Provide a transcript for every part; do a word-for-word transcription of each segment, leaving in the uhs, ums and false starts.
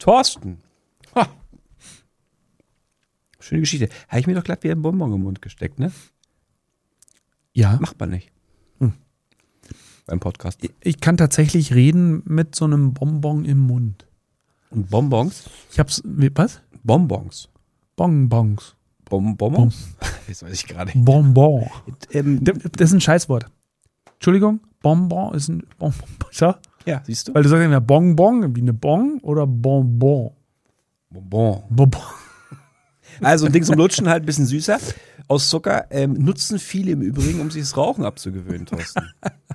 Thorsten. Ha. Schöne Geschichte. Habe ich mir doch glatt wieder einen Bonbon im Mund gesteckt, ne? Ja. Macht man nicht. Hm. Beim Podcast. Ich kann tatsächlich reden mit so einem Bonbon im Mund. Und Bonbons? Ich hab's, was? Bonbons. Bonbons. Bom Bonbons? Das weiß ich gerade. Bonbon. Ähm, Das ist ein Scheißwort. Entschuldigung, Bonbon ist ein Bonbon. Ja? ja, siehst du? Weil du sagst ja Bonbon, wie eine Bon oder Bonbon. Bonbon. Bonbon. Also ein Ding zum Lutschen, halt ein bisschen süßer. Aus Zucker. Ähm, nutzen viele im Übrigen, um sich das Rauchen abzugewöhnen, Thorsten.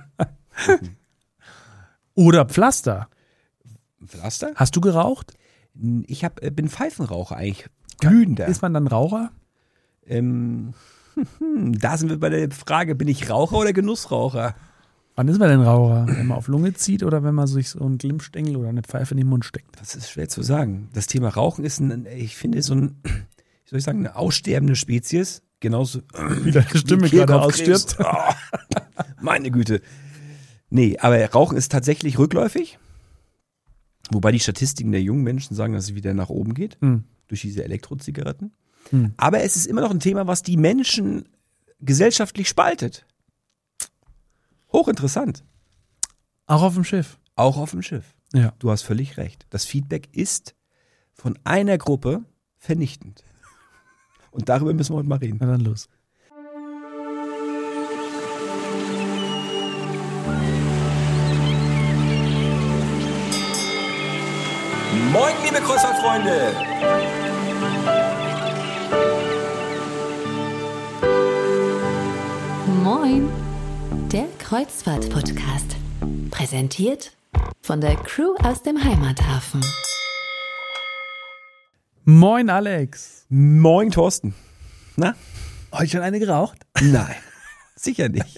Oder Pflaster. Pflaster? Hast du geraucht? Ich hab, bin Pfeifenraucher eigentlich. Glühender. Ist man dann Raucher? Ähm, da sind wir bei der Frage, bin ich Raucher oder Genussraucher? Wann ist man denn Raucher? Wenn man auf Lunge zieht oder wenn man sich so einen Glimmstängel oder eine Pfeife in den Mund steckt? Das ist schwer zu sagen. Das Thema Rauchen ist, ein, ich finde, so ein, wie soll ich sagen, eine aussterbende Spezies. Genauso wie deine Stimme gerade ausstirbt. Oh, meine Güte. Nee, aber Rauchen ist tatsächlich rückläufig. Wobei die Statistiken der jungen Menschen sagen, dass es wieder nach oben geht. Hm. Durch diese Elektrozigaretten. Hm. Aber es ist immer noch ein Thema, was die Menschen gesellschaftlich spaltet. Hochinteressant. Auch auf dem Schiff. Auch auf dem Schiff. Ja. Du hast völlig recht. Das Feedback ist von einer Gruppe vernichtend. Und darüber müssen wir heute mal reden. Na dann los. Moin, liebe Kreuzfahrtfreunde! Moin, der Kreuzfahrt-Podcast. Präsentiert von der Crew aus dem Heimathafen. Moin, Alex. Moin, Thorsten. Na? Heute schon eine geraucht? Nein, sicher nicht.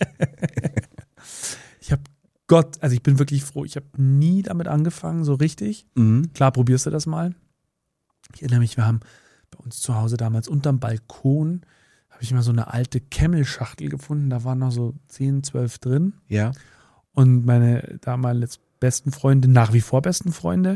Ich habe Gott, also ich bin wirklich froh. Ich habe nie damit angefangen, so richtig. Mhm. Klar, probierst du das mal. Ich erinnere mich, wir haben bei uns zu Hause damals unterm Balkon, habe ich mal so eine alte Camel-Schachtel gefunden. Da waren noch so zehn, zwölf drin. Ja. Und meine damals besten Freunde, nach wie vor besten Freunde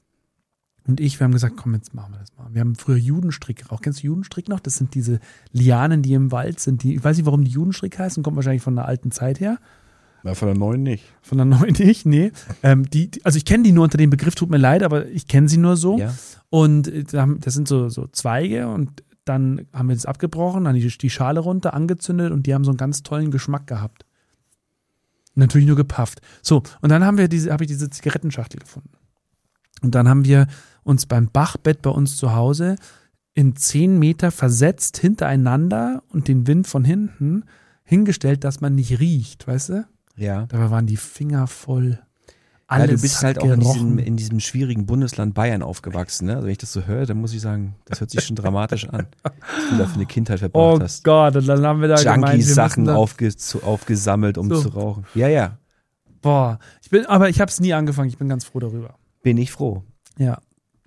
und ich, wir haben gesagt, komm, jetzt machen wir das mal. Wir haben früher Judenstrick geraucht. Kennst du Judenstrick noch? Das sind diese Lianen, die im Wald sind. Die, ich weiß nicht, warum die Judenstrick heißen, kommt wahrscheinlich von der alten Zeit her. Na, von der neuen nicht. Von der neuen nicht, nee. Ähm, die, die, also ich kenne die nur unter dem Begriff, tut mir leid, aber ich kenne sie nur so. Ja. Und äh, das sind so, so Zweige und dann haben wir das abgebrochen, dann die, die Schale runter, angezündet und die haben so einen ganz tollen Geschmack gehabt. Natürlich nur gepafft. So, und dann haben wir diese, habe ich diese Zigarettenschachtel gefunden. Und dann haben wir uns beim Bachbett bei uns zu Hause in zehn Meter versetzt hintereinander und den Wind von hinten hingestellt, dass man nicht riecht, weißt du? Ja. Dabei waren die Finger voll. Alles ja, du bist hat halt auch in gerochen. diesem, in diesem schwierigen Bundesland Bayern aufgewachsen. Ne? Also wenn ich das so höre, dann muss ich sagen, das hört sich schon dramatisch an, was du da für eine Kindheit verbracht Oh hast. Gott, und dann haben wir da gemeint, wir Junkie-Sachen müssen da- aufge, zu, aufgesammelt, um So. zu rauchen. Ja, ja, Boah, ich bin, aber ich habe es nie angefangen. Ich bin ganz froh darüber. bin ich froh. Ja.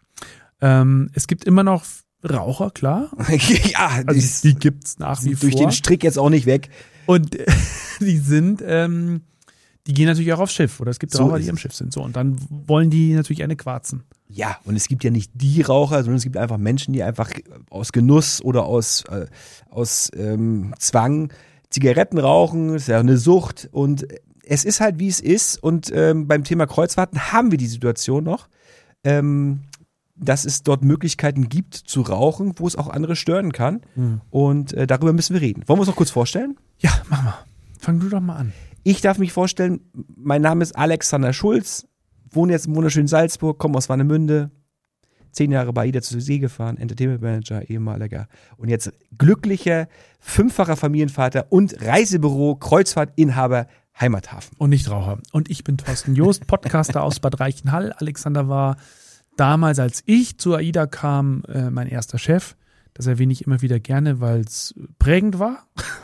Ähm, es gibt immer noch Raucher, klar. ja, Also die, die gibt's nach wie durch vor. den Strick jetzt auch nicht weg. Und äh, die sind, ähm, die gehen natürlich auch aufs Schiff. Oder es gibt So Raucher, ist die am es. Schiff sind. So, und dann wollen die natürlich eine quarzen. Ja, und es gibt ja nicht die Raucher, sondern es gibt einfach Menschen, die einfach aus Genuss oder aus, äh, aus ähm, Zwang Zigaretten rauchen. Das ist ja eine Sucht. Und es ist halt, wie es ist. Und ähm, beim Thema Kreuzfahrten haben wir die Situation noch, ähm, dass es dort Möglichkeiten gibt zu rauchen, wo es auch andere stören kann. Hm. Und äh, darüber müssen wir reden. Wollen wir uns noch kurz vorstellen? Ja, mach mal. Fang du doch mal an. Ich darf mich vorstellen, mein Name ist Alexander Schulz, wohne jetzt im wunderschönen Salzburg, komme aus Warnemünde, zehn Jahre bei AIDA zur See gefahren, Entertainment Manager, ehemaliger und jetzt glücklicher, fünffacher Familienvater und Reisebüro, Kreuzfahrtinhaber, Heimathafen. Und nicht Raucher. Und ich bin Thorsten Joost, Podcaster aus Bad Reichenhall. Alexander war damals, als ich zu AIDA kam, äh, mein erster Chef. Das erwähne ich immer wieder gerne, weil es prägend war.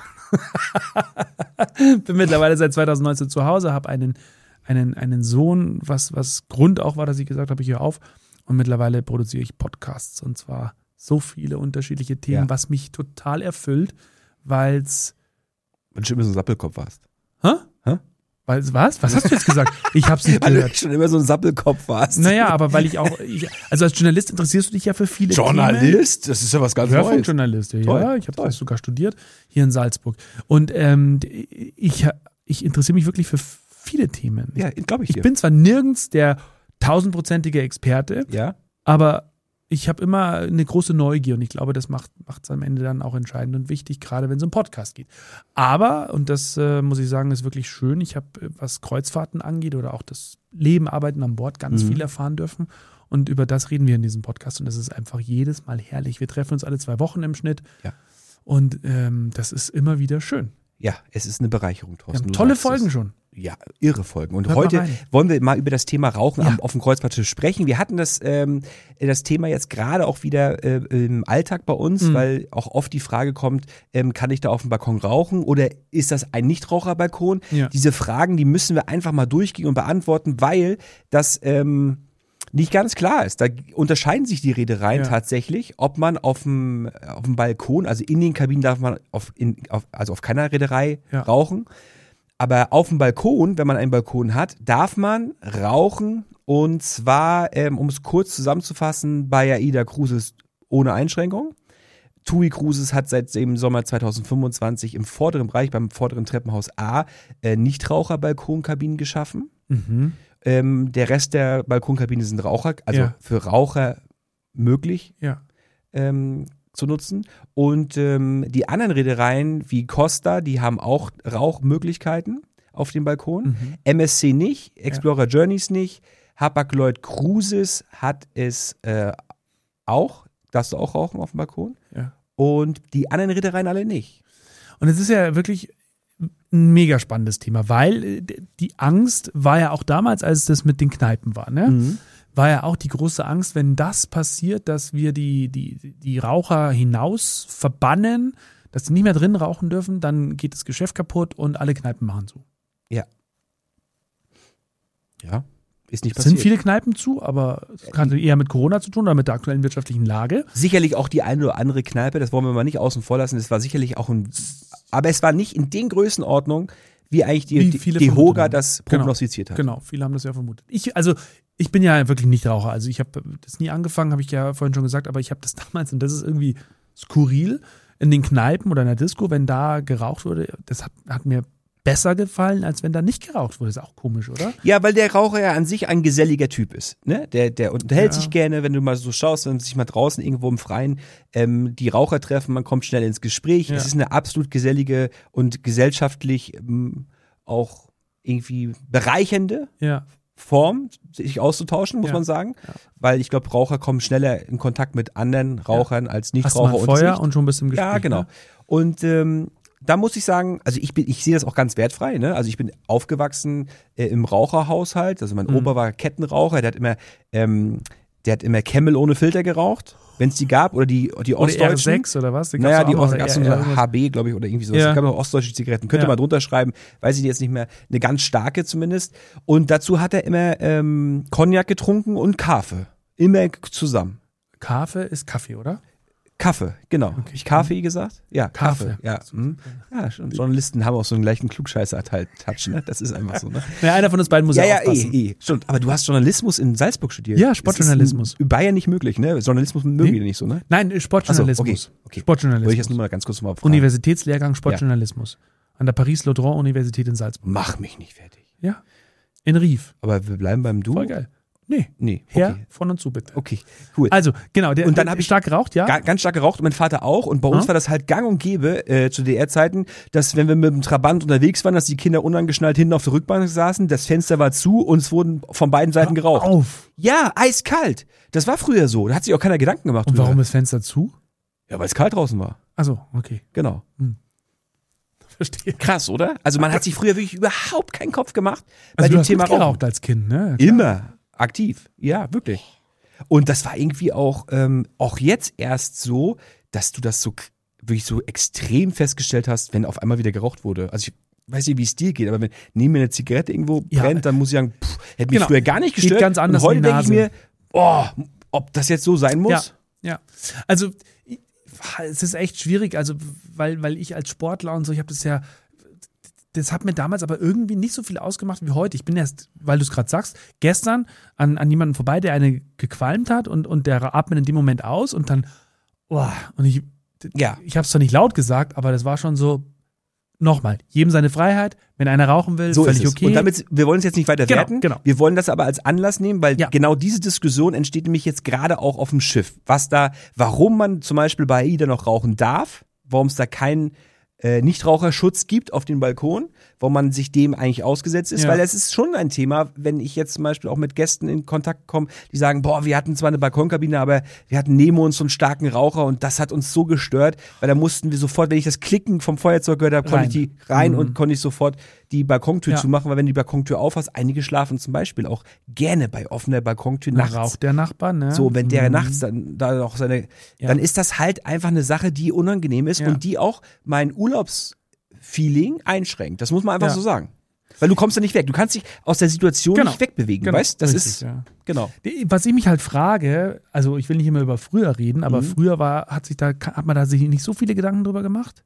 Bin mittlerweile seit zweitausendneunzehn zu Hause, habe einen, einen, einen Sohn, was, was Grund auch war, dass ich gesagt habe, ich höre auf. Und mittlerweile produziere ich Podcasts. Und zwar so viele unterschiedliche Themen, Ja. was mich total erfüllt, weil es... Wenn du schon immer so ein Sappelkopf warst. Hä? Hä? Was? Was, was hast du jetzt gesagt? Ich hab's nicht Weil gehört. du schon immer so ein Sappelkopf warst. Naja, aber weil ich auch, ich, also als Journalist interessierst du dich ja für viele Themen. Journalist? Das ist ja was ganz Neues. Hörfunkjournalist, ja. Toll, Ich habe das sogar studiert, hier in Salzburg. Und ähm, ich, ich interessiere mich wirklich für viele Themen. Ja, glaube ich Ich dir. bin zwar nirgends der tausendprozentige Experte, Ja. aber ich habe immer eine große Neugier und ich glaube, das macht es am Ende dann auch entscheidend und wichtig, gerade wenn es um Podcast geht. Aber, und das äh, muss ich sagen, ist wirklich schön, ich habe, was Kreuzfahrten angeht oder auch das Leben, Arbeiten an Bord, ganz Mhm. viel erfahren dürfen. Und über das reden wir in diesem Podcast und das ist einfach jedes Mal herrlich. Wir treffen uns alle zwei Wochen im Schnitt Ja. und ähm, das ist immer wieder schön. Ja, es ist eine Bereicherung, Wir Thorsten. haben du tolle sagst Folgen es. schon. Ja, irre Folgen. Und Hört mal heute rein. wollen wir mal über das Thema Rauchen Ja. am, auf dem Kreuzfahrtschiff sprechen. Wir hatten das, ähm, das Thema jetzt gerade auch wieder äh, im Alltag bei uns, Mhm. weil auch oft die Frage kommt, ähm, kann ich da auf dem Balkon rauchen oder ist das ein Nichtraucherbalkon? Ja. Diese Fragen, die müssen wir einfach mal durchgehen und beantworten, weil das ähm, nicht ganz klar ist. Da unterscheiden sich die Reedereien Ja. tatsächlich, ob man auf dem, auf dem Balkon, also in den Kabinen darf man auf, in, auf, also auf keiner Reederei Ja. rauchen. Aber auf dem Balkon, wenn man einen Balkon hat, darf man rauchen. Und zwar, ähm, um es kurz zusammenzufassen, bei AIDA Cruises ohne Einschränkung. T U I Cruises hat seit dem Sommer zwanzig fünfundzwanzig im vorderen Bereich, beim vorderen Treppenhaus A, äh, Nichtraucher-Balkonkabinen geschaffen. Mhm. Ähm, der Rest der Balkonkabine sind Raucher, also Ja. für Raucher möglich Ja. ähm, zu nutzen. Und ähm, die anderen Reedereien wie Costa, die haben auch Rauchmöglichkeiten auf dem Balkon. Mhm. M S C nicht, Explorer Journeys nicht, Hapag-Lloyd Cruises hat es äh, auch. Darfst du auch rauchen auf dem Balkon? Ja. Und die anderen Reedereien alle nicht. Und es ist ja wirklich ein mega spannendes Thema, weil äh, die Angst war ja auch damals, als das mit den Kneipen war, ne? Mhm. War ja auch die große Angst, wenn das passiert, dass wir die, die, die Raucher hinaus verbannen, dass die nicht mehr drin rauchen dürfen, dann geht das Geschäft kaputt und alle Kneipen machen zu. Ja. Ja, ist nicht Es passiert. sind viele Kneipen zu, aber es hat eher mit Corona zu tun oder mit der aktuellen wirtschaftlichen Lage. Sicherlich auch die eine oder andere Kneipe, das wollen wir mal nicht außen vor lassen. Das war sicherlich auch ein, aber es war nicht in den Größenordnungen, wie eigentlich die, Wie die, viele die vermutet Hoga haben. das Genau. prognostiziert hat. Genau, viele haben das ja vermutet. Ich, also, ich bin ja wirklich nicht Raucher. Also, ich habe das nie angefangen, habe ich ja vorhin schon gesagt, aber ich habe das damals, und das ist irgendwie skurril, in den Kneipen oder in der Disco, wenn da geraucht wurde, das hat, hat mir besser gefallen, als wenn da nicht geraucht wurde. Ist auch komisch, oder? Ja, weil der Raucher ja an sich ein geselliger Typ ist. Ne? Der, der unterhält Ja. sich gerne, wenn du mal so schaust, wenn man sich mal draußen irgendwo im Freien ähm, die Raucher treffen, man kommt schnell ins Gespräch. Ja. Es ist eine absolut gesellige und gesellschaftlich ähm, auch irgendwie bereichernde Ja. Form, sich auszutauschen, muss Ja. man sagen. Ja. Weil ich glaube, Raucher kommen schneller in Kontakt mit anderen Rauchern als Hast du mal Nichtraucher ein unter Feuer sich. und schon bist du im Gespräch. Ja, genau. Ne? Und ähm, da muss ich sagen, also ich bin, ich sehe das auch ganz wertfrei. Ne? Also ich bin aufgewachsen äh, im Raucherhaushalt. Also mein Mhm. Opa war Kettenraucher. Der hat immer, ähm, der hat immer Camel ohne Filter geraucht, wenn es die gab, oder die die Oder Ostdeutschen. R sechs oder was? Den Naja, gab's die auch noch, Ost, gab's so R- eine R- H B, glaube ich, oder irgendwie sowas. Ja. Es gab noch ostdeutsche Zigaretten. Könnte Ja. man drunter schreiben, weiß ich jetzt nicht mehr. Eine ganz starke zumindest. Und dazu hat er immer ähm, Cognac getrunken und Kaffee. Immer zusammen. Kaffee ist Kaffee, oder? Kaffee, genau. Hab ich Kaffee gesagt? Ja, Kaffee. Kaffee. Ja, hm. ja, schon. Journalisten haben auch so einen leichten Klugscheißer-Touch, ne? Das ist einfach so, ne? Ja, einer von uns beiden muss Ja, ja, ja, aufpassen. eh, eh. Stimmt. Aber du hast Journalismus in Salzburg studiert. Ja, Sportjournalismus. Das ist in Bayern nicht möglich, ne? Journalismus mögen Nee. die nicht so, ne? Nein, Sportjournalismus. Ach so, okay, okay. Sportjournalismus. Wollte ich jetzt nur mal ganz kurz mal fragen. Universitätslehrgang Sportjournalismus. An der Paris-Laudron-Universität in Salzburg. Mach mich nicht fertig. Ja. In Rief. Aber wir bleiben beim Du. Voll geil. Nee. Nee, Her okay. von und zu, bitte. Okay, cool. Also, genau. Der, Und dann hab ich- stark geraucht, ja? Ga- ganz stark geraucht und mein Vater auch. Und bei uns Ja. war das halt gang und gäbe äh, zu D R-Zeiten, dass wenn wir mit dem Trabant unterwegs waren, dass die Kinder unangeschnallt hinten auf der Rückbank saßen, das Fenster war zu und es wurden von beiden Seiten geraucht. Auf. Ja, eiskalt. Das war früher so. Da hat sich auch keiner Gedanken gemacht. Und drüber. warum ist Fenster zu? Ja, weil es kalt draußen war. Achso, okay. Genau. Verstehe. Krass, oder? Also man hat sich früher wirklich überhaupt keinen Kopf gemacht bei Also du dem hast Thema Rauchen. geraucht als Kind, ne? Ja, klar. Immer aktiv. Ja, wirklich. Und das war irgendwie auch, ähm, auch jetzt erst so, dass du das so k- wirklich so extrem festgestellt hast, wenn auf einmal wieder geraucht wurde. Also ich weiß nicht, wie es dir geht, aber wenn neben mir eine Zigarette irgendwo Ja. brennt, dann muss ich sagen, pff, hätte mich Genau. früher gar nicht Geht gestört. ganz anders Und heute in die denke ich Nase. mir, oh, ob das jetzt so sein muss? Ja, ja. Also ich- es ist echt schwierig, also weil, weil ich als Sportler und so, ich habe das ja, das hat mir damals aber irgendwie nicht so viel ausgemacht wie heute. Ich bin erst, weil du es gerade sagst, gestern an, an jemanden vorbei, der eine gequalmt hat und, und der atmet in dem Moment aus und dann, oh, und ich, Ja. ich habe es zwar nicht laut gesagt, aber das war schon so, nochmal, jedem seine Freiheit, wenn einer rauchen will, So völlig ist es. okay. Und damit, wir wollen es jetzt nicht weiter Genau, werten. genau. Wir wollen das aber als Anlass nehmen, weil Ja. genau diese Diskussion entsteht nämlich jetzt gerade auch auf dem Schiff. Was da, warum man zum Beispiel bei AIDA noch rauchen darf, warum es da keinen äh, Nichtraucherschutz gibt auf dem Balkon, warum man sich dem eigentlich ausgesetzt ist, Ja. weil es ist schon ein Thema, wenn ich jetzt zum Beispiel auch mit Gästen in Kontakt komme, die sagen, boah, wir hatten zwar eine Balkonkabine, aber wir hatten neben uns so einen starken Raucher und das hat uns so gestört, weil da mussten wir sofort, wenn ich das Klicken vom Feuerzeug gehört habe, konnte Rein. ich die rein Mhm. und konnte ich sofort die Balkontür Ja. zumachen, weil wenn du die Balkontür aufhast, einige schlafen zum Beispiel auch gerne bei offener Balkontür Dann nachts. raucht der Nachbar, ne? So, wenn der Mhm. nachts dann da noch seine, Ja. dann ist das halt einfach eine Sache, die unangenehm ist Ja. und die auch mein Urlaubsfeeling einschränkt. Das muss man einfach Ja. so sagen. Weil du kommst da nicht weg. Du kannst dich aus der Situation Genau. nicht wegbewegen, Genau. weißt? Das Richtig, ist, ja. genau. Was ich mich halt frage, also ich will nicht immer über früher reden, aber Mhm. früher war, hat sich da, hat man da sich nicht so viele Gedanken drüber gemacht?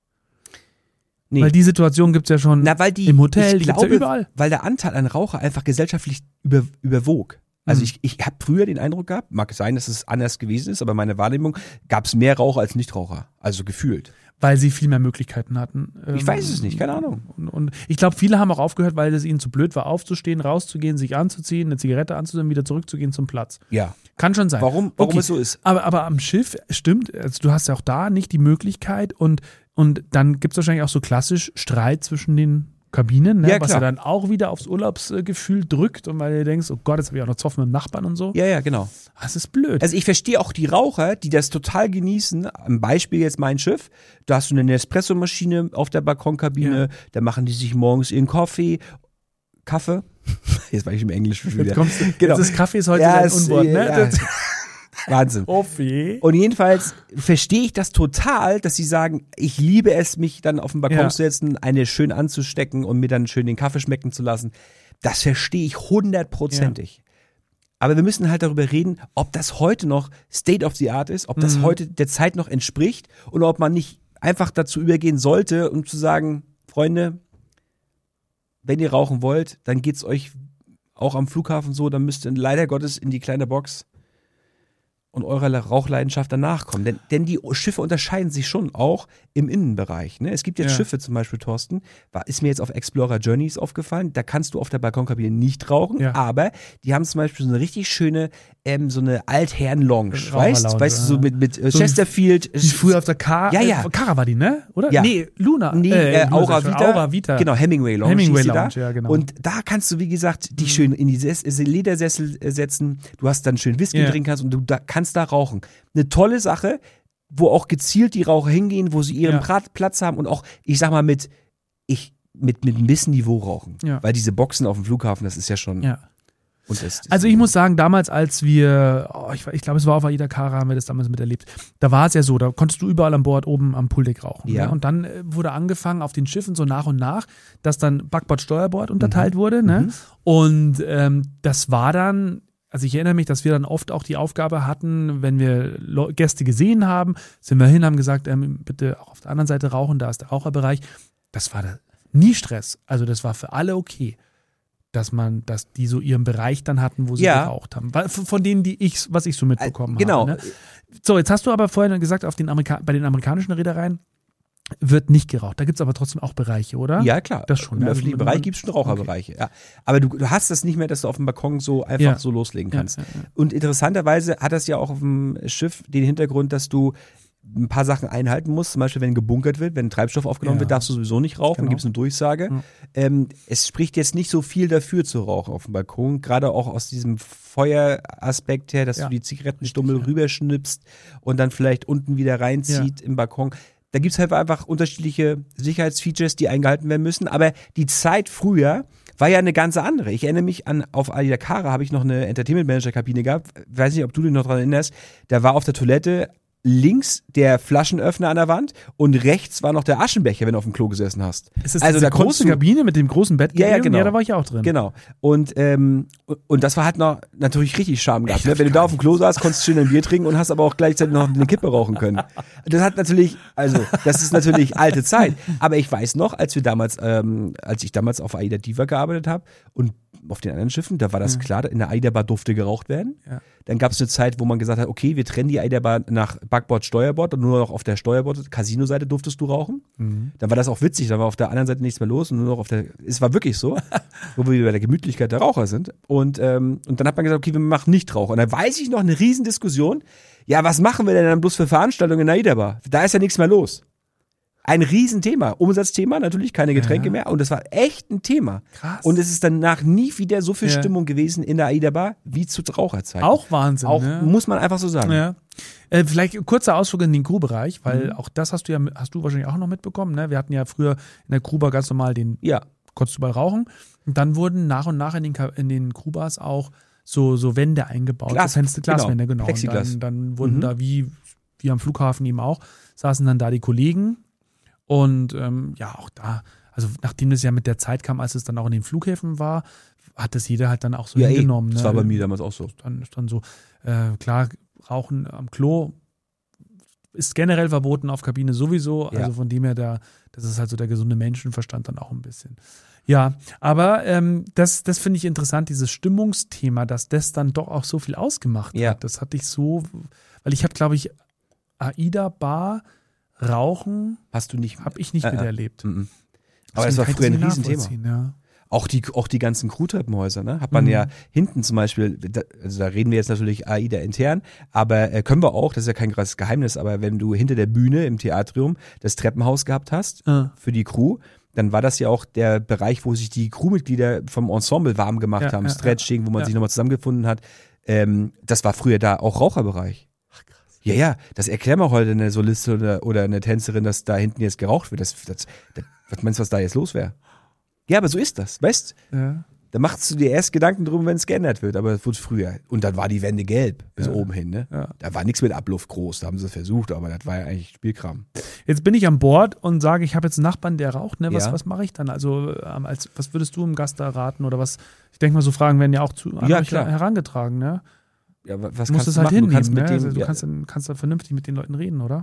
Nee. Weil die Situation gibt's ja schon Na, weil die, im Hotel, ich die gibt's ja glaube, überall. weil der Anteil an Raucher einfach gesellschaftlich über, überwog. Also Mhm. ich, ich habe früher den Eindruck gehabt, mag sein, dass es anders gewesen ist, aber meine Wahrnehmung gab es mehr Raucher als Nichtraucher. Also gefühlt. Weil sie viel mehr Möglichkeiten hatten. Ich Ähm, weiß es nicht, keine Ahnung. Und, und ich glaube, viele haben auch aufgehört, weil es ihnen zu blöd war, aufzustehen, rauszugehen, sich anzuziehen, eine Zigarette anzuziehen, wieder zurückzugehen zum Platz. Ja. Kann schon sein. Warum, warum Okay. es so ist? Aber, aber am Schiff, stimmt, also du hast ja auch da nicht die Möglichkeit und, und dann gibt es wahrscheinlich auch so klassisch Streit zwischen den Kabinen, ne? Ja, was ja klar. dann auch wieder aufs Urlaubsgefühl drückt und weil du denkst, oh Gott, jetzt habe ich auch noch Zoffen mit dem Nachbarn und so. Ja, ja, genau. Das ist blöd. Also ich verstehe auch die Raucher, die das total genießen. Am Beispiel jetzt mein Schiff. Da hast du eine Nespresso-Maschine auf der Balkonkabine. Ja. Da machen die sich morgens ihren Kaffee. Kaffee? Jetzt war ich im Englisch schon wieder. Jetzt kommst du, Genau. jetzt ist Kaffee ist heute Ja, ein es- Unwort, ne? ja. Das- Wahnsinn. Kaffee. Und jedenfalls verstehe ich das total, dass sie sagen, ich liebe es, mich dann auf den Balkon Ja. zu setzen, eine schön anzustecken und mir dann schön den Kaffee schmecken zu lassen. Das verstehe ich hundertprozentig. Aber wir müssen halt darüber reden, ob das heute noch State of the Art ist, ob das Mhm. heute der Zeit noch entspricht oder ob man nicht einfach dazu übergehen sollte, um zu sagen, Freunde, wenn ihr rauchen wollt, dann geht's euch auch am Flughafen so, dann müsst ihr leider Gottes in die kleine Box und eurer Rauchleidenschaft danach kommen. Denn, denn die Schiffe unterscheiden sich schon auch im Innenbereich. Ne? Es gibt jetzt Ja. Schiffe, zum Beispiel, Thorsten, war, ist mir jetzt auf Explorer Journeys aufgefallen, da kannst du auf der Balkonkabine nicht rauchen, Ja. aber die haben zum Beispiel so eine richtig schöne, ähm, so eine Altherren-Lounge, Raucherlounge, weißt, weißt du, so ja. mit, mit äh, So Chesterfield. Wie früher auf der K. Ja, ja. Äh, Kara war die, ne? Oder? Ja. Nee, Luna. Nee, äh, äh, Luna, Aura sag ich schon. Vita. Aura Vita. Genau, Hemingway Lounge. Hemingway hieß die Lounge, da. ja, genau. Und da kannst du, wie gesagt, dich schön in die Ses äh, Ledersessel äh, setzen. Du hast dann schön Whisky Ja. trinken kannst und du da, kannst da rauchen. Eine tolle Sache, wo auch gezielt die Raucher hingehen, wo sie ihren Ja. Prat- Platz haben und auch, ich sag mal, mit, ich, mit, mit ein bisschen Niveau rauchen. Ja. Weil diese Boxen auf dem Flughafen, das ist ja schon. Ja. Und das, das Also ich muss sagen, damals, als wir, oh, ich, ich glaube, es war auf Aida Kara, haben wir das damals miterlebt, da war es ja so, da konntest du überall an Bord oben am Pooldeck rauchen. Ja. Ne? Und dann äh, wurde angefangen auf den Schiffen so nach und nach, dass dann Backbord, Steuerbord unterteilt wurde. Ne? Mhm. Und ähm, das war dann, also ich erinnere mich, dass wir dann oft auch die Aufgabe hatten, wenn wir Leu- Gäste gesehen haben, sind wir hin, haben gesagt, ähm, bitte auch auf der anderen Seite rauchen, da ist der Raucherbereich. Das war da nie Stress. Also das war für alle okay, dass man, dass die so ihren Bereich dann hatten, wo sie Ja. geraucht haben. Weil- Von denen, die ich, was ich so mitbekommen Äh, genau. habe. Ne? So, jetzt hast du aber vorhin gesagt, auf den Amerika- bei den amerikanischen Reedereien wird nicht geraucht. Da gibt es aber trotzdem auch Bereiche, oder? Ja, klar. Das schon, Im ja. öffentlichen Also, Bereich man- gibt es schon Raucherbereiche. Ja. Aber du, du hast das nicht mehr, dass du auf dem Balkon so einfach Ja. so loslegen Ja, kannst. ja, ja. Und interessanterweise hat das ja auch auf dem Schiff den Hintergrund, dass du ein paar Sachen einhalten musst. Zum Beispiel, wenn gebunkert wird, wenn Treibstoff aufgenommen Ja. wird, darfst du sowieso nicht rauchen. Genau. Dann gibt es eine Durchsage. Ja. Ähm, es spricht jetzt nicht so viel dafür zu rauchen auf dem Balkon. Gerade auch aus diesem Feueraspekt her, dass Ja. du die Zigarettenstummel Richtig, ja. rüberschnippst und dann vielleicht unten wieder reinzieht im Balkon. Da gibt es halt einfach unterschiedliche Sicherheitsfeatures, die eingehalten werden müssen. Aber die Zeit früher war ja eine ganz andere. Ich erinnere mich an, auf Aida Kara habe ich noch eine Entertainment Manager Kabine gehabt. Weiß nicht, ob du dich noch daran erinnerst. Da war auf der Toilette links der Flaschenöffner an der Wand und rechts war noch der Aschenbecher, wenn du auf dem Klo gesessen hast. Ist das also diese da große du, Kabine mit dem großen Bett? Ja, ja, genau. Ja, da war ich auch drin. Genau. Und, ähm, und das war halt noch natürlich richtig Charme gehabt. Ne? Wenn du da auf dem Klo saßt, konntest du schön ein Bier trinken und hast aber auch gleichzeitig noch eine Kippe rauchen können. Das hat natürlich, also das ist natürlich alte Zeit. Aber ich weiß noch, als wir damals, ähm, als ich damals auf Aida Diva gearbeitet habe und auf den anderen Schiffen, da war das Ja. klar, in der Aida Bar durfte geraucht werden. Ja. Dann gab es eine Zeit, wo man gesagt hat, okay, wir trennen die Aida Bar nach Backbord, Steuerbord und nur noch auf der Steuerbord, Casino-Seite durftest du rauchen. Mhm. Dann war das auch witzig, da war auf der anderen Seite nichts mehr los und nur noch auf der, es war wirklich so, wo wir bei der Gemütlichkeit der Raucher sind. Und, ähm, und dann hat man gesagt, okay, wir machen Nichtraucher. Und dann weiß ich noch eine Riesendiskussion, ja, was machen wir denn dann bloß für Veranstaltungen in der Aida Bar? Da ist ja nichts mehr los. Ein Riesenthema. Umsatzthema, natürlich keine Getränke Ja. mehr. Und das war echt ein Thema. Krass. Und es ist danach nie wieder so viel Ja. Stimmung gewesen in der Aida Bar wie zu Raucherzeiten. Auch Wahnsinn. Auch, ne? muss man einfach so sagen. Ja. Äh, vielleicht ein kurzer Ausflug in den Crew-Bereich, weil Mhm. auch das hast du ja, hast du wahrscheinlich auch noch mitbekommen. Ne? Wir hatten ja früher in der Crewbar ganz normal den, Ja. konntest du überall rauchen. Und dann wurden nach und nach in den, Ka- in den Crewbars auch so, so Wände eingebaut. Glas- so Fenster, Glaswände, genau. Plexiglas. Und dann, dann wurden Mhm. da wie, wie am Flughafen eben auch, saßen dann da die Kollegen. Und ähm, ja, auch da, also nachdem das ja mit der Zeit kam, als es dann auch in den Flughäfen war, hat das jeder halt dann auch so Ja, ey, hingenommen. das ne? war bei mir damals auch so. Dann ist dann so, äh, klar, Rauchen am Klo ist generell verboten, auf Kabine sowieso. Ja. Also von dem her, da, das ist halt so der gesunde Menschenverstand dann auch ein bisschen. Ja, aber ähm, das, das finde ich interessant, dieses Stimmungsthema, dass das dann doch auch so viel ausgemacht Ja. hat. Das hatte ich so, weil ich habe, glaube ich, Aida Bar, Rauchen, Hast du nicht. habe ich nicht Äh, äh. miterlebt. Mhm. Aber das Deswegen war kann ich früher ein nicht Riesenthema. nachvollziehen, Ja. Auch die, auch die ganzen Crewtreppenhäuser, ne? Hat man Mhm. ja hinten zum Beispiel, da, also da reden wir jetzt natürlich Aida intern, aber äh, können wir auch, das ist ja kein krasses Geheimnis, aber wenn du hinter der Bühne im Theatrium das Treppenhaus gehabt hast Ah. für die Crew, dann war das ja auch der Bereich, wo sich die Crewmitglieder vom Ensemble warm gemacht Ja, haben, ja, Stretching, wo man ja. sich nochmal zusammengefunden hat. Ähm, das war früher da auch Raucherbereich. Ach krass. Ja, ja, das erklären wir heute eine Solistin oder, oder eine Tänzerin, dass da hinten jetzt geraucht wird. Das, das, das, was meinst du, was da jetzt los wäre? Ja, aber so ist das, weißt? Ja. Da machst du dir erst Gedanken drum, wenn es geändert wird, aber es wurde früher. Und dann war die Wände gelb, bis Ja. oben hin, ne? Ja. Da war nichts mit Abluft groß, da haben sie es versucht, aber das war ja eigentlich Spielkram. Jetzt bin ich an Bord und sage, ich habe jetzt einen Nachbarn, der raucht. Ne? Was, Ja. was mache ich dann? Also, ähm, als, was würdest du im Gast da raten? Oder was? Ich denke mal, so Fragen werden ja auch zu an Ja, euch klar. herangetragen. Ne? Ja, wa- was Du kannst musst du es halt machen? hinnehmen. Du kannst mit ne? dem, also, du ja, kannst, dann, kannst dann vernünftig mit den Leuten reden, oder?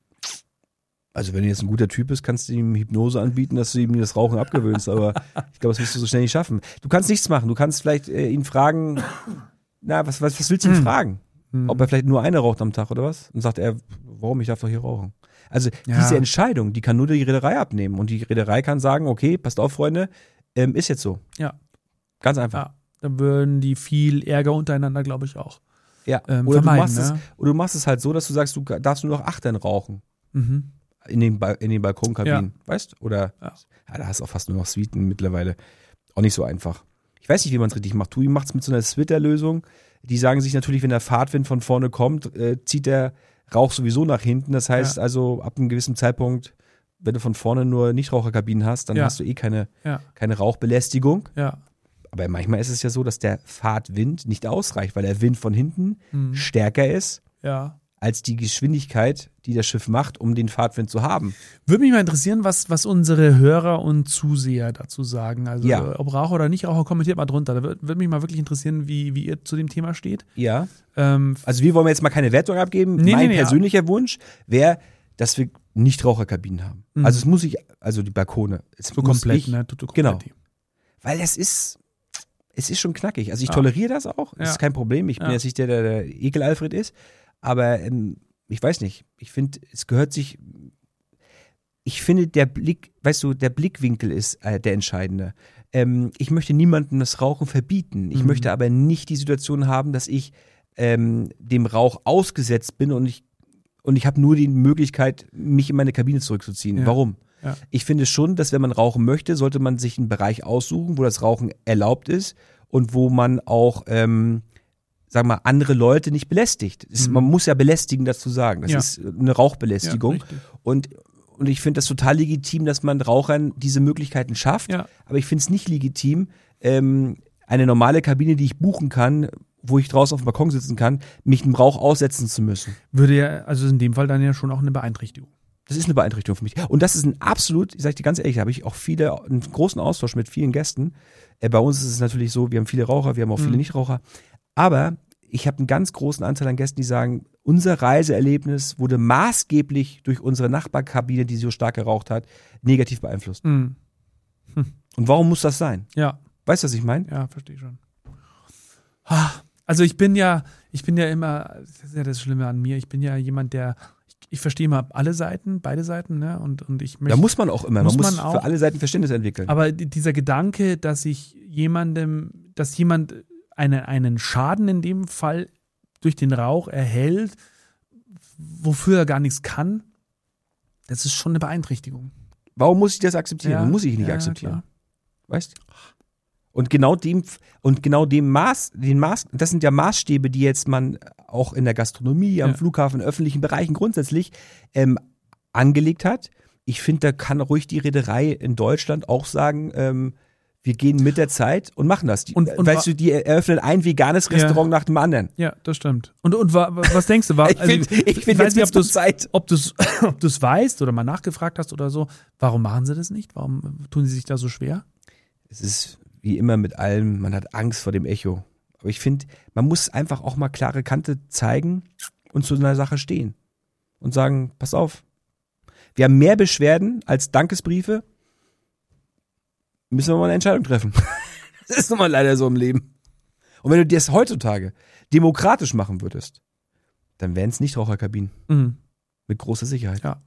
also wenn du jetzt ein guter Typ bist, kannst du ihm Hypnose anbieten, dass du ihm das Rauchen abgewöhnst, aber ich glaube, das wirst du so schnell nicht schaffen. Du kannst nichts machen, du kannst vielleicht äh, ihn fragen, na, was, was, was willst du ihn Hm. fragen? Hm. Ob er vielleicht nur eine raucht am Tag oder was? Und sagt er, warum, ich darf doch hier rauchen. Also Ja. diese Entscheidung, die kann nur die Reederei abnehmen. Und die Reederei kann sagen, okay, passt auf, Freunde, ähm, ist jetzt so. Ja. Ganz einfach. Ja. Dann würden die viel Ärger untereinander, glaube ich, auch. Ja. Ähm, oder, du vermeiden, machst es, ne? oder du machst es halt so, dass du sagst, du darfst nur noch Achtern rauchen. Mhm. In den, ba in den Balkonkabinen, weißt? Oder, Ja. ja, da hast du auch fast nur noch Suiten mittlerweile. Auch nicht so einfach. Ich weiß nicht, wie man es richtig macht. Tui macht es mit so einer Splitter-Lösung. Die sagen sich natürlich, wenn der Fahrtwind von vorne kommt, äh, zieht der Rauch sowieso nach hinten. Das heißt Ja. also, ab einem gewissen Zeitpunkt, wenn du von vorne nur Nichtraucherkabinen hast, dann Ja. hast du eh keine, Ja. keine Rauchbelästigung. Ja. Aber manchmal ist es ja so, dass der Fahrtwind nicht ausreicht, weil der Wind von hinten Mhm. stärker ist Ja. als die Geschwindigkeit, die das Schiff macht, um den Fahrtwind zu haben. Würde mich mal interessieren, was, was unsere Hörer und Zuseher dazu sagen. Also, Ja. äh, ob Raucher oder nicht Raucher, kommentiert mal drunter. Da würde würd mich mal wirklich interessieren, wie, wie ihr zu dem Thema steht. Ja. Ähm, Also wir wollen jetzt mal keine Wertung abgeben. Nee, mein nee, nee, persönlicher Wunsch wäre, dass wir Nichtraucherkabinen haben. Mhm. Also es muss ich, also die Balkone. Es so muss komplett, ich, ne? Tutto Genau. completi. Weil es ist, es ist schon knackig. Also ich Ja. toleriere das auch. Das Ja. ist kein Problem. Ich bin Ja. jetzt nicht der, der, der Ekel-Alfred ist. Aber ähm, ich weiß nicht. Ich finde, es gehört sich, ich finde, der Blick, weißt du, der Blickwinkel ist äh, der entscheidende. Ähm, ich möchte niemandem das Rauchen verbieten. Ich Mhm. möchte aber nicht die Situation haben, dass ich ähm, dem Rauch ausgesetzt bin und ich und ich habe nur die Möglichkeit, mich in meine Kabine zurückzuziehen. Ja. Warum? Ja. Ich finde schon, dass wenn man rauchen möchte, sollte man sich einen Bereich aussuchen, wo das Rauchen erlaubt ist und wo man auch, ähm, sagen wir mal, andere Leute nicht belästigt. Es, Mhm. Man muss ja belästigen, das zu sagen. Das Ja. ist eine Rauchbelästigung. Ja, richtig. und und ich finde das total legitim, dass man Rauchern diese Möglichkeiten schafft. Ja. Aber ich finde es nicht legitim, ähm, eine normale Kabine, die ich buchen kann, wo ich draußen auf dem Balkon sitzen kann, mich dem Rauch aussetzen zu müssen. Würde ja, also in dem Fall dann ja schon auch eine Beeinträchtigung. Das ist eine Beeinträchtigung für mich. Und das ist ein absolut, ich sage dir ganz ehrlich, da habe ich auch viele, einen großen Austausch mit vielen Gästen. Äh, bei uns ist es natürlich so, wir haben viele Raucher, wir haben auch viele Mhm. Nichtraucher. Aber ich habe einen ganz großen Anteil an Gästen, die sagen, unser Reiseerlebnis wurde maßgeblich durch unsere Nachbarkabine, die so stark geraucht hat, negativ beeinflusst. Mhm. Und warum muss das sein? Ja, Weißt du, was ich meine? ja, verstehe schon. Ah, Also ich bin ja, ich bin ja immer, das ist ja das Schlimme an mir, ich bin ja jemand, der, ich, ich verstehe immer alle Seiten, beide Seiten, ne? Und, und ich möchte. Da muss man auch immer, muss man muss man auch. für alle Seiten Verständnis entwickeln. Aber die- dieser Gedanke, dass ich jemandem, dass jemand eine, einen Schaden in dem Fall durch den Rauch erhält, wofür er gar nichts kann, das ist schon eine Beeinträchtigung. Warum muss ich das akzeptieren? Ja, muss ich nicht ja, akzeptieren. klar. Weißt du? Und genau dem, und genau dem Maß, den Maß, das sind ja Maßstäbe, die jetzt man auch in der Gastronomie, am Ja. Flughafen, in öffentlichen Bereichen grundsätzlich ähm, angelegt hat. Ich finde, da kann ruhig die Reederei in Deutschland auch sagen, ähm, wir gehen mit der Zeit und machen das. Die, Und- und weißt wa- du, die eröffnen ein veganes Ja. Restaurant nach dem anderen. Ja, das stimmt. Und, und wa, wa- was denkst du? War, Ich finde, ich find, weiß jetzt nicht, wird's ob du mal Zeit. ob du's, ob du's weißt oder mal nachgefragt hast oder so. Warum machen sie das nicht? Warum tun sie sich da so schwer? Es ist wie immer mit allem, man hat Angst vor dem Echo. Aber ich finde, man muss einfach auch mal klare Kante zeigen und zu einer Sache stehen. Und sagen, pass auf, wir haben mehr Beschwerden als Dankesbriefe, müssen wir mal eine Entscheidung treffen. Das ist nun mal leider so im Leben. Und wenn du das heutzutage demokratisch machen würdest, dann wären es nicht Raucherkabinen. Mhm. Mit großer Sicherheit. Ja.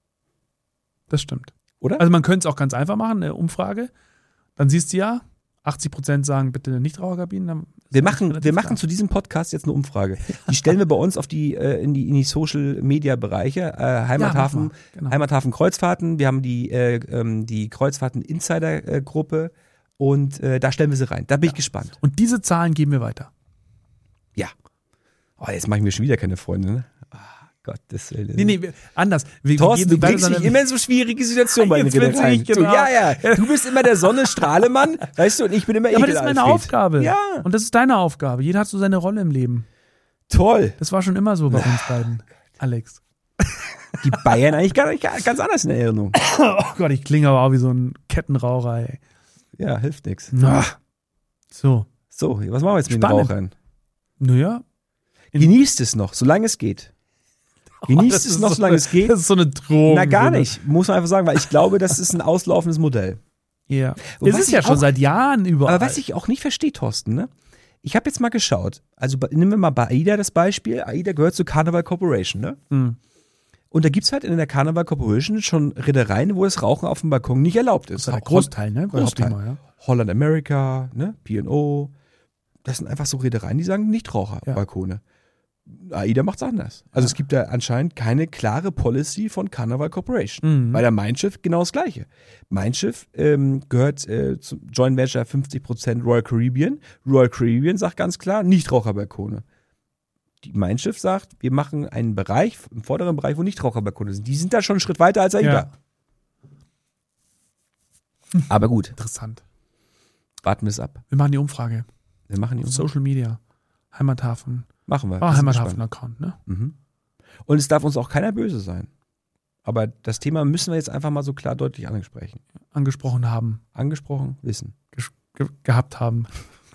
Das stimmt. Oder? Also man könnte es auch ganz einfach machen, eine Umfrage. Dann siehst du ja, achtzig Prozent sagen bitte nicht Raucherkabinen. Dann ist Wir das machen, relativ wir machen klar. zu diesem Podcast jetzt eine Umfrage. Die stellen wir bei uns auf die, äh, in die, in die Social Media Bereiche, äh, Heimathafen, Ja, mach mal. Genau. Heimathafen Kreuzfahrten. Wir haben die, äh, ähm, die Kreuzfahrten Insider äh, Gruppe und äh, da stellen wir sie rein. Da bin ich gespannt. Und diese Zahlen geben wir weiter. Ja. Oh, jetzt mache ich mir schon wieder keine Freunde, ne? Ah, Gottes Willen. Nee, nee, wir- anders. Wir Thorsten, geben du sie bringst weiter, mich sondern- immer in so schwierige Situationen bei Jetzt mir wird's rein. nicht, Du, genau. ja, ja. Du bist immer der Sonnenstrahlemann, weißt du, und ich bin immer Ja, aber das ist meine Ekel-Alfred. Aufgabe. Ja, Und das ist deine Aufgabe. Jeder hat so seine Rolle im Leben. toll. Das war schon immer so bei uns beiden. Alex. Die Bayern eigentlich gar nicht, ganz anders in Erinnerung. Oh Gott, ich klinge aber auch wie so ein Kettenraucher, ey. Ja, hilft nichts. Na. So. So, was machen wir jetzt mit den Spannend. Rauchern? Naja. Genießt es noch, solange es geht. Genießt das es ist noch, so solange eine- es geht. Das ist so eine Drohung. Na, gar so eine- nicht, muss man einfach sagen, weil ich glaube, das ist ein auslaufendes Modell. Ja. Und Es was ist ja ich schon auch- seit Jahren überall. Aber was ich auch nicht verstehe, Thorsten, ne? Ich habe jetzt mal geschaut, also bei- nehmen wir mal bei AIDA das Beispiel. AIDA gehört zur Carnival Corporation, ne? Hm. Und da gibt's halt in der Carnival Corporation schon Reedereien, wo das Rauchen auf dem Balkon nicht erlaubt ist. Das ist der Auch Großteil, ne? Großteil. Behaupte ich mal, ja. Holland America, ne? P and O. Das sind einfach so Reedereien, die sagen Nichtraucherbalkone. AIDA macht's anders. Also Ja. es gibt da anscheinend keine klare Policy von Carnival Corporation. Mhm. Bei der Mein Schiff genau das Gleiche. Mein Schiff ähm, gehört äh, zum Joint Venture fünfzig Prozent Royal Caribbean. Royal Caribbean sagt ganz klar Nichtraucherbalkone. Die Mein Schiff sagt, wir machen einen Bereich, im vorderen Bereich, wo Nichtraucherbalkone sind. Die sind da schon einen Schritt weiter als AIDA. Ja. Aber gut, Interessant. warten wir es ab. Wir machen die Umfrage. Wir machen die Auf Umfrage. Social Media. Heimathafen. Machen wir. Ah, Wir sind Heimathafen-Account, ne? gespannt. Mhm. Und es darf uns auch keiner böse sein. Aber das Thema müssen wir jetzt einfach mal so klar deutlich ansprechen. Angesprochen haben. Angesprochen, wissen. Ges ge gehabt haben.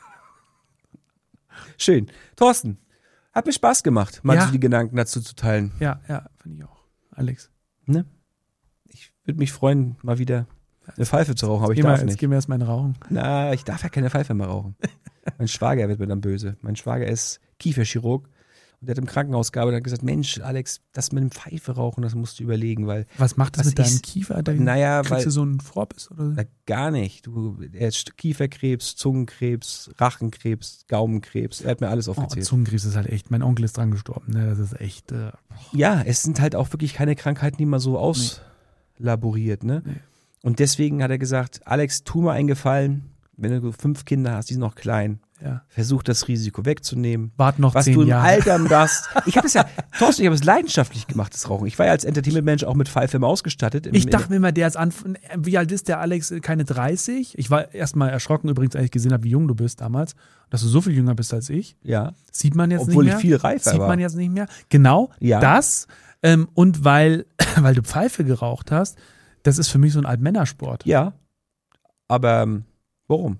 Schön. Thorsten, hat mir Spaß gemacht, mal Ja. so die Gedanken dazu zu teilen. Ja, ja, finde ich auch. Alex. Ne? Ich würde mich freuen, mal wieder eine Pfeife zu rauchen, aber ich Geh mal, darf jetzt nicht. gehen wir erstmal in den Rauchen. Na, ich darf ja keine Pfeife mehr rauchen. Mein Schwager wird mir dann böse. Mein Schwager ist Kieferchirurg und der hat im Krankenhaus gearbeitet und hat gesagt, Mensch, Alex, das mit dem Pfeife rauchen, das musst du überlegen, weil, Was macht das Was mit deinem ich- Kiefer? Da naja, kriegst weil, du so einen Vorbiss oder so? na, gar nicht. Du, er hat Kieferkrebs, Zungenkrebs, Rachenkrebs, Gaumenkrebs, er hat mir alles Oh, aufgezählt. Zungenkrebs ist halt echt, mein Onkel ist dran gestorben, ne? Das ist echt, äh, Ja, es sind halt auch wirklich keine Krankheiten, die man so auslaboriert, ne? Nee. Und deswegen hat er gesagt, Alex, tu mir einen Gefallen, wenn du fünf Kinder hast, die sind noch klein, Ja. Versuch das Risiko wegzunehmen. Wart noch Was zehn du im Jahre. Alter machst. Ich habe es ja, Thorsten, ich habe es leidenschaftlich gemacht, das Rauchen. Ich war ja als Entertainment-Mensch auch mit Pfeife immer ausgestattet. Im, Ich dachte mir immer, der ist an, wie alt ist der Alex? Keine dreißig? Ich war erstmal erschrocken übrigens, als ich gesehen habe, wie jung du bist damals. Dass du so viel jünger bist als ich. ja. Sieht man jetzt Obwohl nicht ich mehr. viel reifer Sieht war. man jetzt nicht mehr. Genau, Ja. das. Ähm, und weil, weil du Pfeife geraucht hast, das ist für mich so ein Altmännersport. Ja. Aber ähm, warum?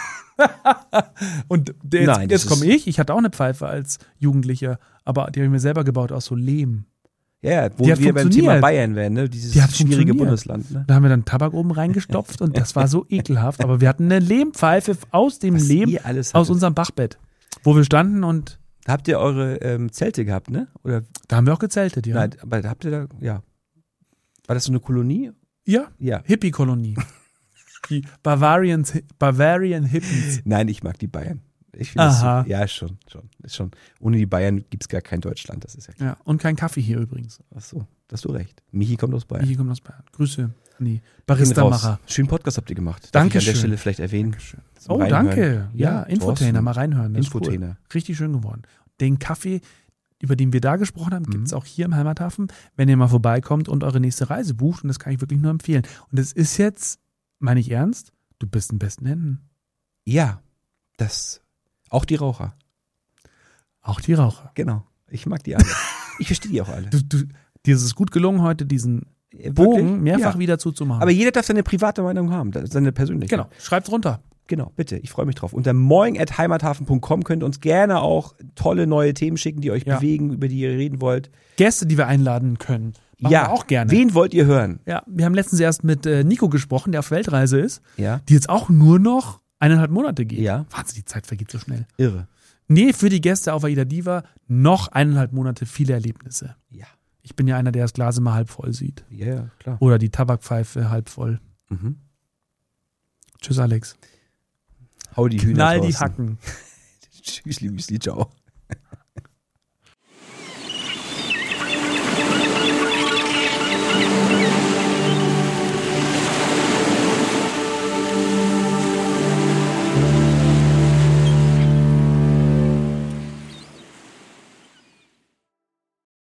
Und der, jetzt, Nein, das jetzt komme ist- ich, ich hatte auch eine Pfeife als Jugendlicher, aber die habe ich mir selber gebaut aus so Lehm. Ja, ja, wo Die hat wir beim funktioniert. Thema Bayern wären, ne? Dieses Die hat schwierige funktioniert. Bundesland. Ne? Da haben wir dann Tabak oben reingestopft und das war so ekelhaft. Aber wir hatten eine Lehmpfeife aus dem Was Lehm, ihr alles aus hattet. unserem Bachbett, wo wir standen und Habt ihr eure ähm, Zelte gehabt, ne? Oder da haben wir auch gezeltet, ja. nein, aber habt ihr da, ja. War das so eine Kolonie? Ja, Ja. Hippie-Kolonie. Die Bavarian, Bavarian Hippies. Nein, ich mag die Bayern. Ich finde das Aha. so, ja, schon, schon, ist schon. Ohne die Bayern gibt es gar kein Deutschland, das ist ja klar. Ja, und kein Kaffee hier übrigens. Ach so, da hast du recht. Michi kommt aus Bayern. Hier kommt aus Bayern. Grüße an die Gehen Barista-Macher. raus. Schönen Podcast habt ihr gemacht. Darf ich an Dankeschön. der Stelle vielleicht erwähnen. Zum Oh, Reinhören. danke. Ja, Infotainer, Thorsten. mal reinhören. Das ist Infotainer. Cool. Richtig schön geworden. Den Kaffee, über den wir da gesprochen haben, gibt es auch hier im Heimathafen, wenn ihr mal vorbeikommt und eure nächste Reise bucht. Und das kann ich wirklich nur empfehlen. Und es ist jetzt, meine ich ernst, du bist in besten Händen. Ja, das, auch die Raucher. Auch die Raucher. Genau. Ich mag die alle. Ich verstehe die auch alle. Du, du, dir ist es gut gelungen, heute diesen Äh, Bogen wirklich? mehrfach Ja. wieder zuzumachen. Aber jeder darf seine private Meinung haben, das ist seine persönliche. genau, schreibt's runter. Genau, bitte. Ich freue mich drauf. Unter moin at heimathafen punkt com könnt ihr uns gerne auch tolle neue Themen schicken, die euch Ja. bewegen, über die ihr reden wollt. Gäste, die wir einladen können. Machen ja, wir auch gerne. Wen wollt ihr hören? Ja, wir haben letztens erst mit äh, Nico gesprochen, der auf Weltreise ist, Ja. die jetzt auch nur noch eineinhalb Monate geht. Ja. Wahnsinn, die Zeit vergeht so schnell. Irre. Nee, für die Gäste auf Aida Diva noch eineinhalb Monate viele Erlebnisse. Ja. Ich bin ja einer, der das Glas immer halb voll sieht. Ja, ja, klar. Oder die Tabakpfeife halb voll. Mhm. Tschüss, Alex. Hau die Hühner Knall die draußen. Hacken. Tschüss, Müsli, ciao.